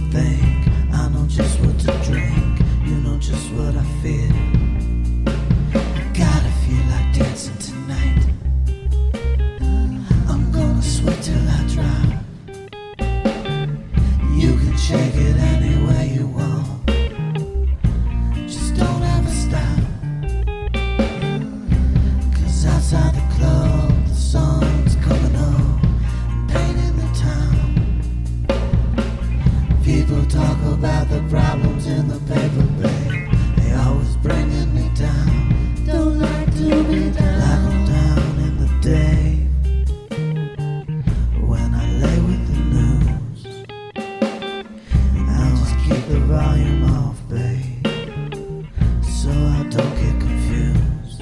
think, I know just what to drink, you know just what I feel. I gotta feel like dancing tonight. I'm gonna sweat till I drop. You can shake it any way you want, just don't ever stop. 'Cause outside the club, the sun's coming up and painting the town. People talk about the problems in the paper, babe. They always bringing me down. Don't like to be down. Like I'm down in the day when I lay with the news. I'll just keep the volume off, babe, so I don't get confused.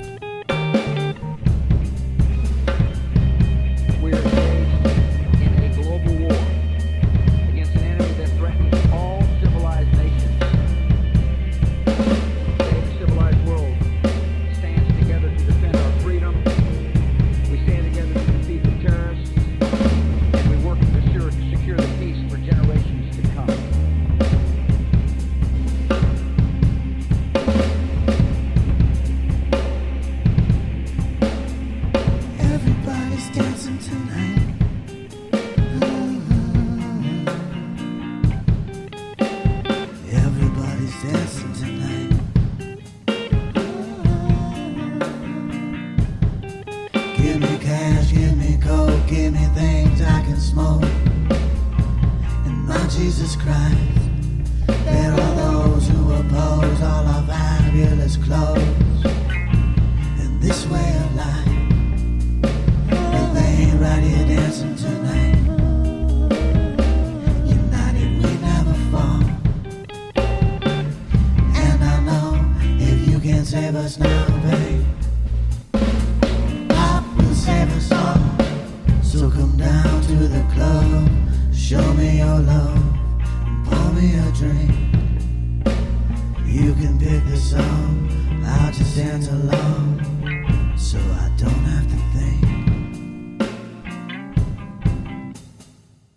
We're engaged in a global war against an enemy that threatens all civilized nations. Today, the civilized world stands together to defend our freedom. We stand together to defeat the terrorists, and we work to secure the peace for generations to come. Everybody's dancing tonight. Everybody's dancing tonight. Give me cash, give me coke, give me things I can smoke. And my Jesus Christ, there are those who oppose all our fabulous clothes and this way of life. But they ain't right here dancing tonight. United we never fall. And I know if you can't save us now, babe, Pop will save us all. So come down to the club, show me your love, and pour me a drink. You can pick the song, I'll just dance along, so I don't